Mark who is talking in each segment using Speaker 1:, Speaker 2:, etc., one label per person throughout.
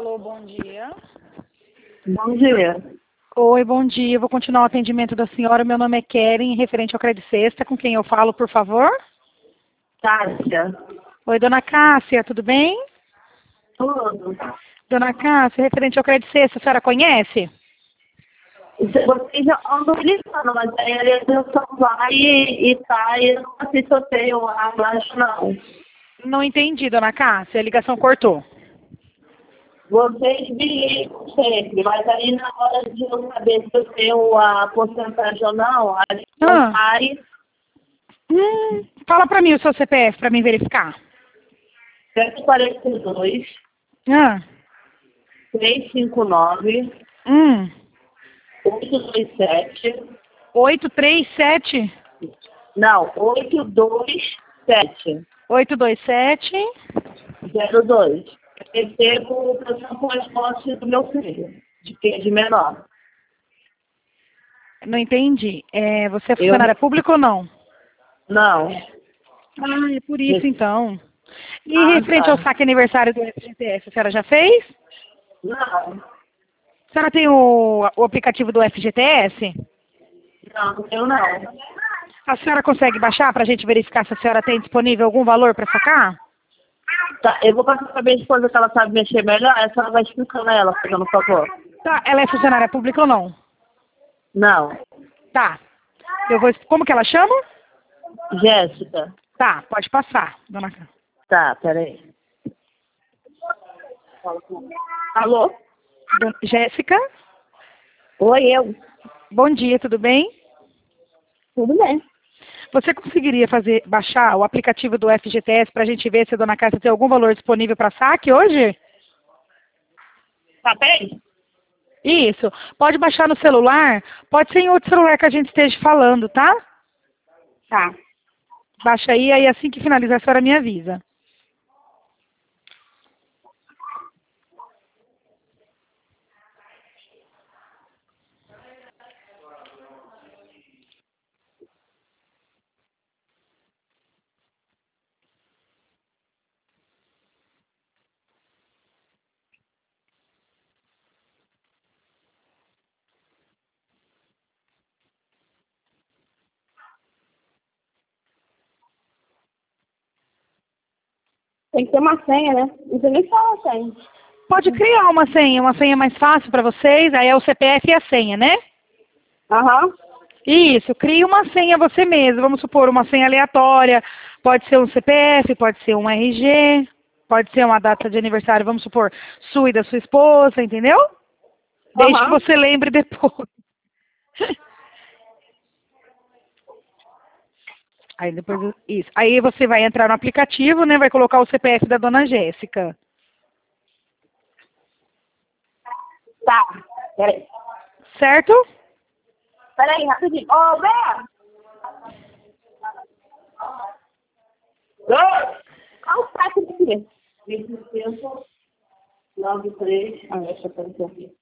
Speaker 1: Alô, bom dia.
Speaker 2: Bom dia.
Speaker 1: Oi, bom dia. Vou continuar o atendimento da senhora. Meu nome é Keren, referente ao Crédito Sexta. Com quem eu falo, por favor?
Speaker 2: Cássia.
Speaker 1: Oi, dona Cássia, tudo bem?
Speaker 2: Tudo.
Speaker 1: Dona Cássia, referente ao Crédito Sexta, a senhora conhece?
Speaker 2: Vocês já andam ligando, mas aí a ligação vai e tá, e eu não sei se eu tenho abaixo, não.
Speaker 1: Não entendi, dona Cássia. A ligação cortou.
Speaker 2: Vocês me ligam sempre, mas aí na hora de eu saber se eu tenho a porcentagem ou não, a ligação vai
Speaker 1: Fala pra mim o seu CPF pra mim verificar.
Speaker 2: 142
Speaker 1: Ah,
Speaker 2: 359
Speaker 1: hum.
Speaker 2: 827.
Speaker 1: 837
Speaker 2: Não, 827
Speaker 1: 827
Speaker 2: 02. Eu recebo o transporte do meu filho, de menor.
Speaker 1: Não entendi. Você é
Speaker 2: Eu
Speaker 1: funcionária pública ou não?
Speaker 2: não.
Speaker 1: Ah, é por isso então. E
Speaker 2: Ah,
Speaker 1: referente ao
Speaker 2: tá.
Speaker 1: saque aniversário do FGTS, a senhora já fez?
Speaker 2: Não.
Speaker 1: A senhora tem o aplicativo do FGTS?
Speaker 2: Não, eu não.
Speaker 1: A senhora consegue baixar para a gente verificar se a senhora tem disponível algum valor para sacar?
Speaker 2: Tá, eu vou passar pra minha esposa que ela sabe mexer melhor, essa ela vai explicando a ela, fazendo favor.
Speaker 1: Tá, ela é funcionária pública ou não?
Speaker 2: Não.
Speaker 1: Tá. Como que ela chama?
Speaker 2: Jéssica.
Speaker 1: Tá, pode passar, dona Cá.
Speaker 2: Tá, peraí. Alô?
Speaker 1: Jéssica?
Speaker 2: Oi, eu.
Speaker 1: Bom dia, tudo bem?
Speaker 2: Tudo bem.
Speaker 1: Você conseguiria baixar o aplicativo do FGTS para a gente ver se a dona Cássia tem algum valor disponível para saque hoje?
Speaker 2: Tá bem?
Speaker 1: Isso. Pode baixar no celular, pode ser em outro celular que a gente esteja falando, tá?
Speaker 2: Tá.
Speaker 1: Baixa aí assim que finalizar a senhora me avisa.
Speaker 2: Tem que ter uma senha, né? Não sei nem falar a senha.
Speaker 1: Pode criar uma senha mais fácil para vocês, aí é o CPF e a senha, né?
Speaker 2: Aham.
Speaker 1: Isso, crie uma senha você mesmo, vamos supor, uma senha aleatória, pode ser um CPF, pode ser um RG, pode ser uma data de aniversário, vamos supor, sua e da sua esposa, entendeu? Desde que
Speaker 2: Aham.
Speaker 1: você lembre depois. Aí depois, isso. Aí você vai entrar no aplicativo, né? Vai colocar o CPF da dona Jéssica.
Speaker 2: Tá. Peraí.
Speaker 1: Certo?
Speaker 2: Peraí, rapidinho. Ô, Bé! Oi! Qual o saco aqui? 25, 93. Ah, deixa eu aparecer aqui.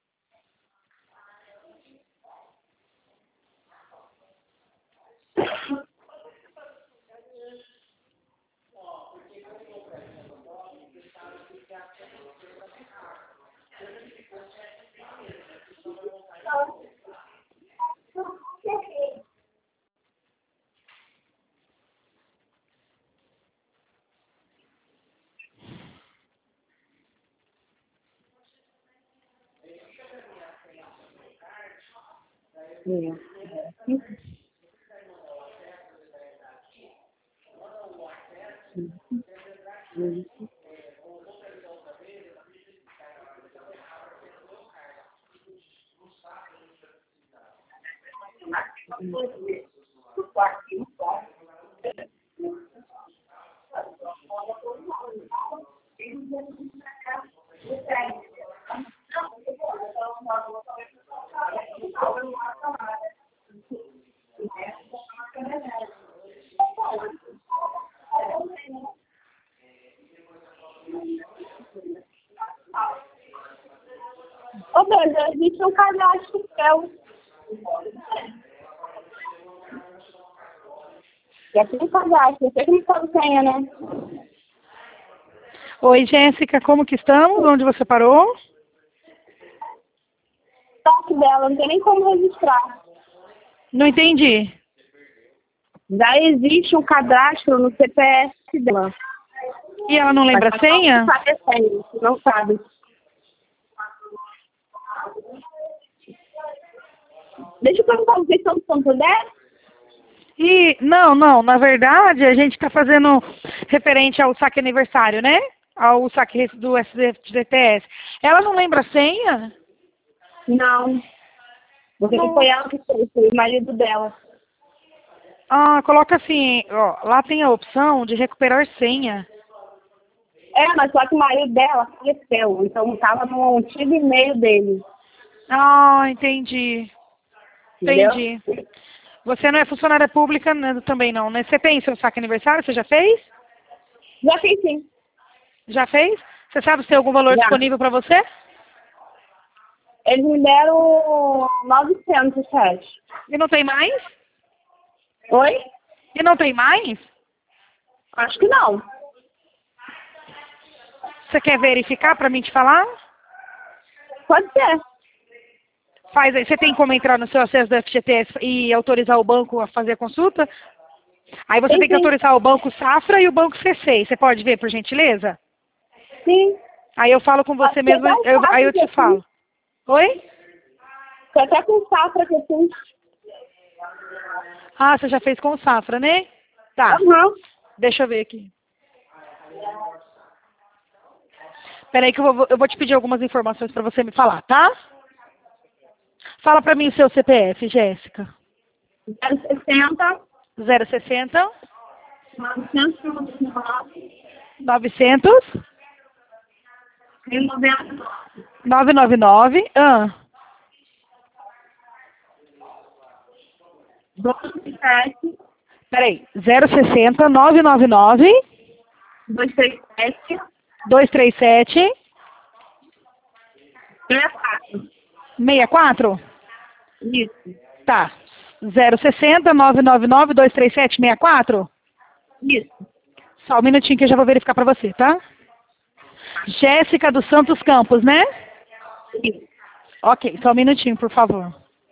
Speaker 2: Ô, Bé, a gente é um cadastro seu. Já tem cadastro. Você que não sabe senha, né?
Speaker 1: Oi, Jéssica, como que estamos? Onde você parou?
Speaker 2: Toque dela, não tem nem como registrar.
Speaker 1: Não entendi.
Speaker 2: Já existe um cadastro no CPF dela.
Speaker 1: E ela não lembra a senha?
Speaker 2: Não sabe a senha, não sabe. Deixa eu perguntar, vocês são do Santander?
Speaker 1: E, não, na verdade, a gente está fazendo referente ao saque aniversário, né? Ao saque do SFGTS. Ela não lembra a senha?
Speaker 2: Não. Porque não foi ela que fez, foi o marido dela.
Speaker 1: Ah, coloca assim, ó, lá tem a opção de recuperar senha.
Speaker 2: Mas só que o marido dela faleceu, então estava no antigo e-mail dele.
Speaker 1: Ah, entendi.
Speaker 2: Entendeu?
Speaker 1: Entendi. Você não é funcionária pública né, também não, né? Você tem seu saque aniversário? Você já fez?
Speaker 2: Já fiz sim.
Speaker 1: Já fez? Você sabe se tem algum valor
Speaker 2: Já.
Speaker 1: disponível para você?
Speaker 2: Eles me deram 900 reais.
Speaker 1: E não tem mais?
Speaker 2: Oi?
Speaker 1: E não tem mais?
Speaker 2: Acho que não.
Speaker 1: Você quer verificar para mim te falar?
Speaker 2: Pode ser.
Speaker 1: Faz aí. Você tem como entrar no seu acesso do FGTS e autorizar o banco a fazer a consulta? Aí você tem que
Speaker 2: Sim.
Speaker 1: autorizar o Banco Safra e o Banco C6. Você pode ver, por gentileza?
Speaker 2: Sim.
Speaker 1: Aí eu falo com você
Speaker 2: Acho que
Speaker 1: mesmo,
Speaker 2: até o
Speaker 1: aí eu
Speaker 2: Safra
Speaker 1: te falo. Oi?
Speaker 2: Foi até com safra que eu fiz.
Speaker 1: Ah, você já fez com o Safra, né? Tá.
Speaker 2: Aham.
Speaker 1: Deixa eu ver aqui. Peraí que eu vou te pedir algumas informações para você me falar, tá? Fala para mim o seu CPF, Jéssica.
Speaker 2: 060,
Speaker 1: 060
Speaker 2: 999,
Speaker 1: 900
Speaker 2: 99.
Speaker 1: 999
Speaker 2: 237,
Speaker 1: Peraí, 060 999
Speaker 2: 237,
Speaker 1: 237
Speaker 2: 64.
Speaker 1: 64?
Speaker 2: Isso.
Speaker 1: Tá. 060 999 237 64?
Speaker 2: Isso.
Speaker 1: Só um minutinho que eu já vou verificar para você, tá? Jéssica dos Santos Campos, né?
Speaker 2: Isso.
Speaker 1: Ok, só um minutinho, por favor.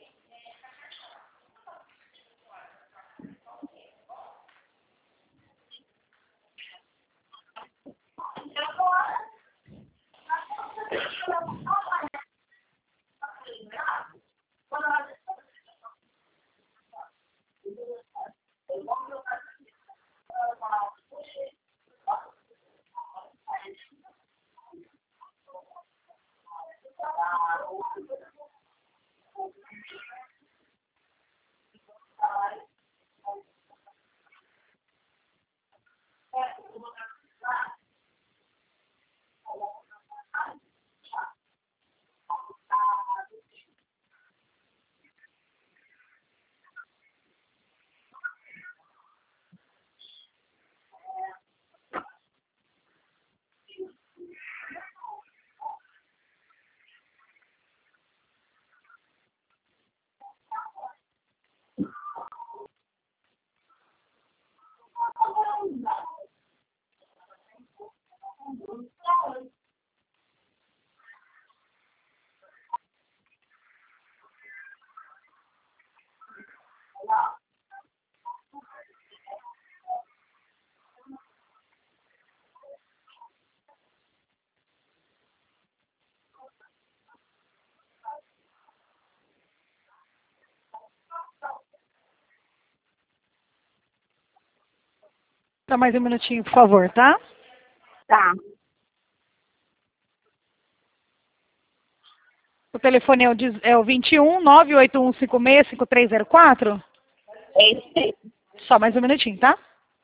Speaker 1: Tá, mais um minutinho, por favor, tá?
Speaker 2: Tá.
Speaker 1: O telefone é o 21 98156 5304?
Speaker 2: Esse.
Speaker 1: Só mais um minutinho, tá?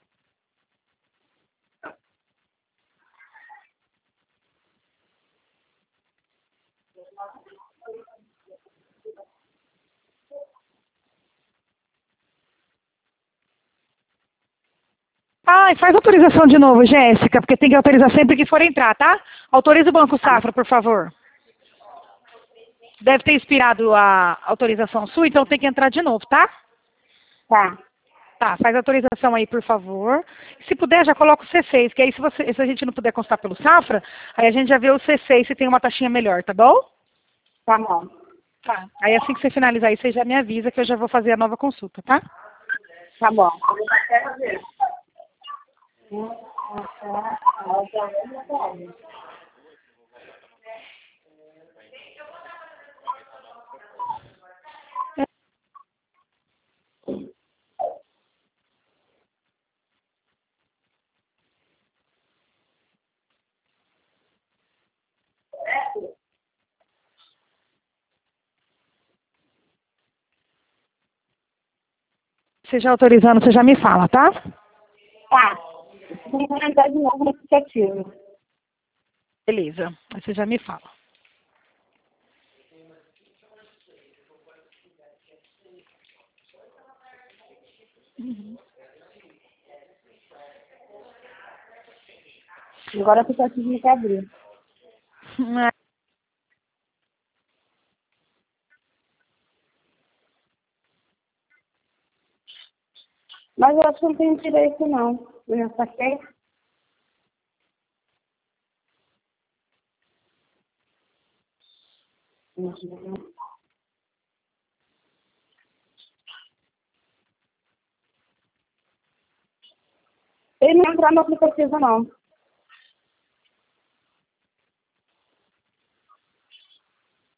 Speaker 1: Ai, faz autorização de novo, Jéssica, porque tem que autorizar sempre que for entrar, tá? Autoriza o Banco Safra, por favor. Deve ter expirado a autorização sua, então tem que entrar de novo, tá?
Speaker 2: Tá.
Speaker 1: Tá, faz a autorização aí, por favor. Se puder, já coloca o C6, que aí se a gente não puder constar pelo Safra, aí a gente já vê o C6 se tem uma taxinha melhor, tá bom?
Speaker 2: Tá bom.
Speaker 1: Tá. Aí assim que você finalizar aí, você já me avisa que eu já vou fazer a nova consulta, tá?
Speaker 2: Tá bom.
Speaker 1: Você já autorizando, você já me fala, tá?
Speaker 2: Tá. Vou entrar de novo no aplicativo.
Speaker 1: Beleza. Aí você já me fala.
Speaker 2: Agora o aplicativo não quer abrir. Mas eu acho que não tem direito, não. Eu já saquei. Ele não entrar no aplicativo, não.